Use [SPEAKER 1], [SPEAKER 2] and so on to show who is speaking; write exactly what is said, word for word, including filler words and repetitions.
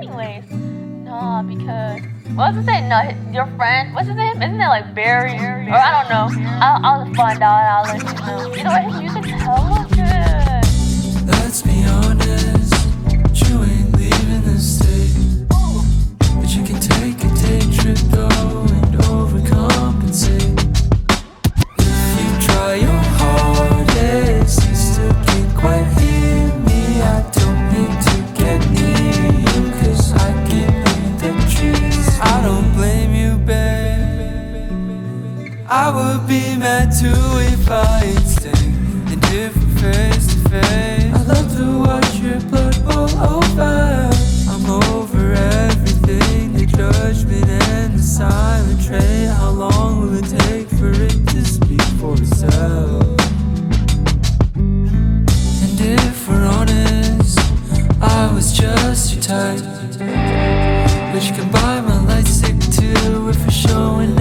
[SPEAKER 1] anyways, no, because what's his name? No, his- your friend. What's his name? Isn't it like Barry? Or I don't know. I'll, I'll find out. I'll let you know. You know what? His music's hella good.
[SPEAKER 2] Let's be honest, you ain't leaving the state, but you can take a day trip though and overcompensate. If you try your hardest, you still can't quite hear me. I don't need to get near you, cause I can hear the trees. I don't blame you, babe. I would be mad too if I ain't staying, and if we're face to face. I love to watch your blood boil over. I'm over everything, the judgment and the silent trait. How long will it take for it to speak for itself? And if we're honest, I was just your type, but you can buy my light stick too if we're showing